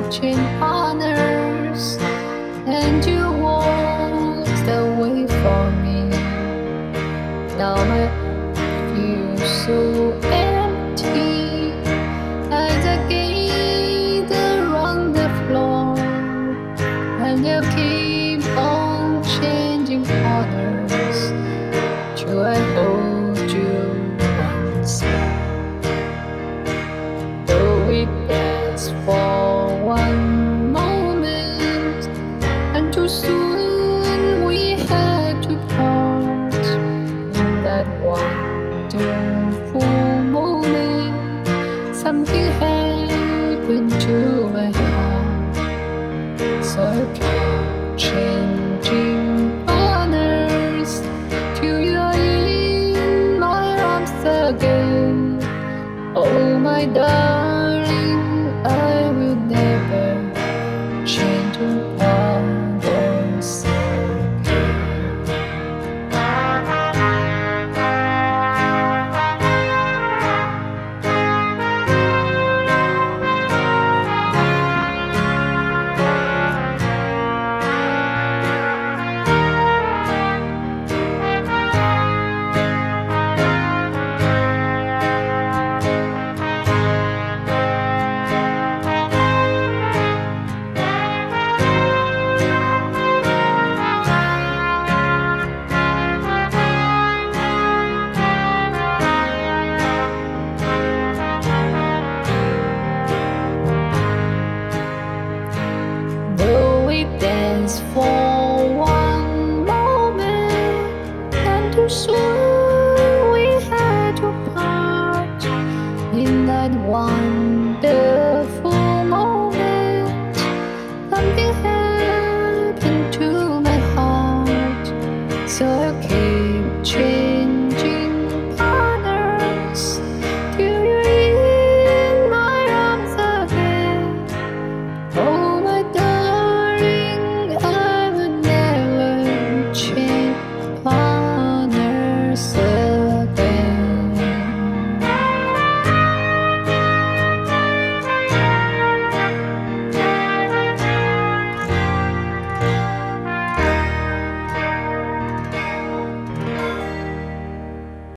change partners, and you walked away from me. Now I feel so empty as I gather on the floor, and you keep on changing partners. Till I hold you once more. Though it lasts for one moment, and too soon we had to part. In that wonderful moment, something happened to my heart, so I can't change.